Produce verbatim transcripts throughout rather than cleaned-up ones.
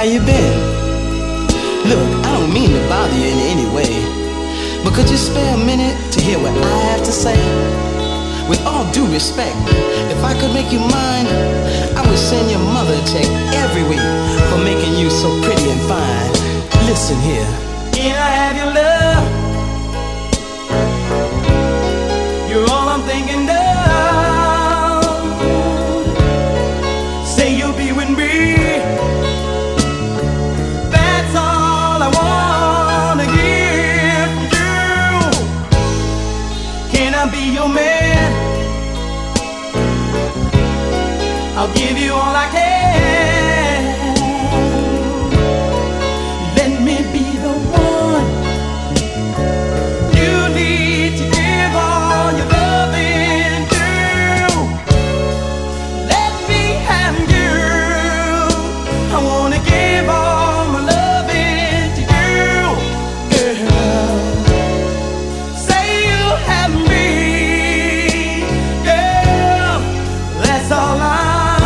you been? Look, I don't mean to bother you in any way, but could you spare a minute to hear what I have to say? With all due respect, if I could make you mine, I would send your mother a check every week for making you so pretty and fine. Listen here. Can I have your love? You're all I'm thinking of. Say you'll be with me. That's all I wanna give you. Can I be your man? I'll give you all I can. Let me be the one you need to give all your loving to. Let me have you. I wanna give all my loving to you, girl. Say you have me, girl. That's all I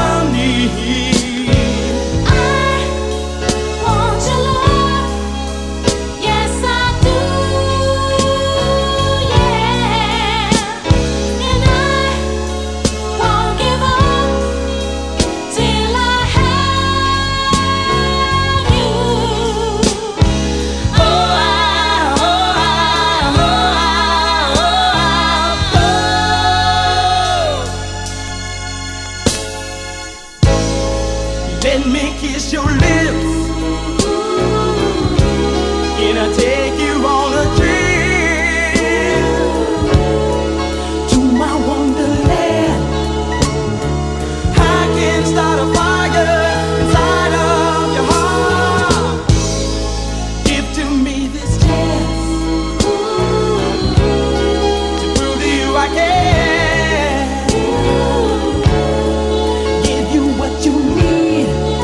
let me kiss your lips. Can I take you on a trip to my wonderland? I can start a fire inside of your heart. Give to me this chance to prove to you I can. Give you what you need.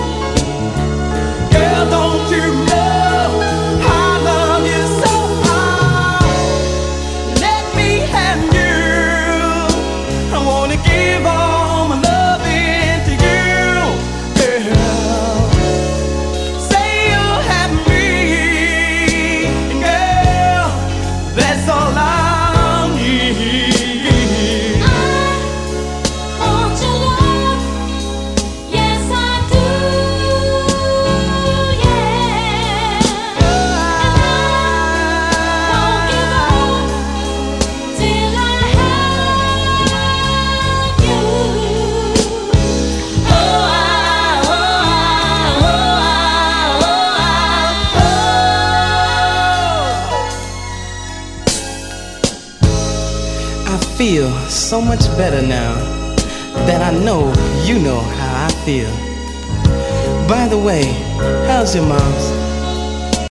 Don't you know I love you so hard? Let me have you. I wanna give all my loving to you, girl. Say you'll have me, girl. That's all I need. I want your love. Yes, I do. I feel so much better now that I know you know how I feel. By the way, how's your mom's?